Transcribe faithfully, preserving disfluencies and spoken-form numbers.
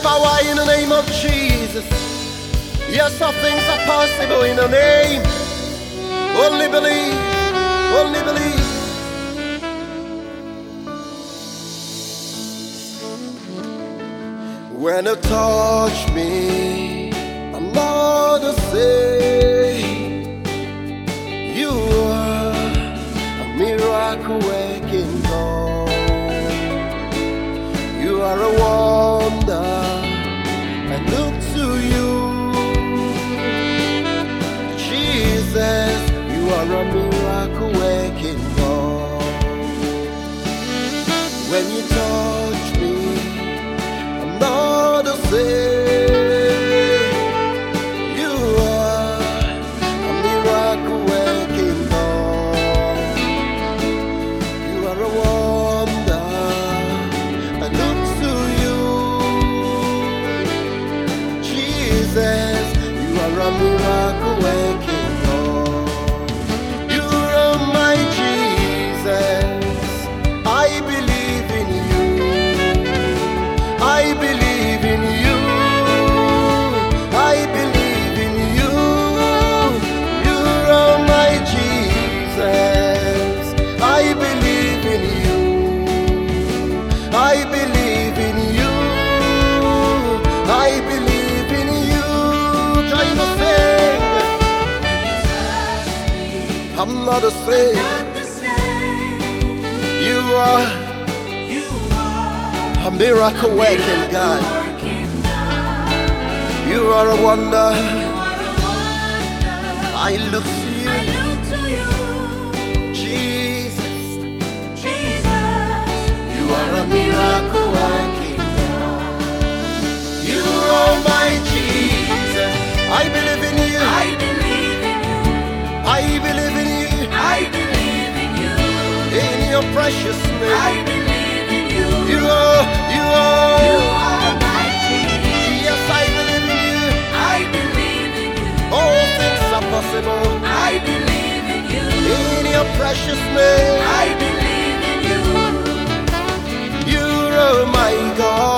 power in the name of Jesus. Yes, all things are possible in the name. Only believe, only believe. When you touch me, I'm not the same. You are a miracle working God. You are a wonder. I look to you, Jesus. You are a miracle working God. When you touch me, I'm not the same. You are a miracle working God. You are a wonder. I look to you, Jesus. You are a miracle working God. You are my Jesus. I believe in you. I believe in you. I believe in you. You are my Jesus. I believe in you. I believe in you. I believe in you. Join the sing. I'm not the same. You are a miracle working God. You are a wonder. I look to you, Jesus. You are a miracle working God. You are my Jesus. I believe in you. I believe in you. I believe in you. I believe in you. In your precious name. I believe in you. You are, you are. You are my Jesus. Yes, I believe in you. I believe in you. All things are possible. I believe in you. In your precious name. I believe in you. You are my God.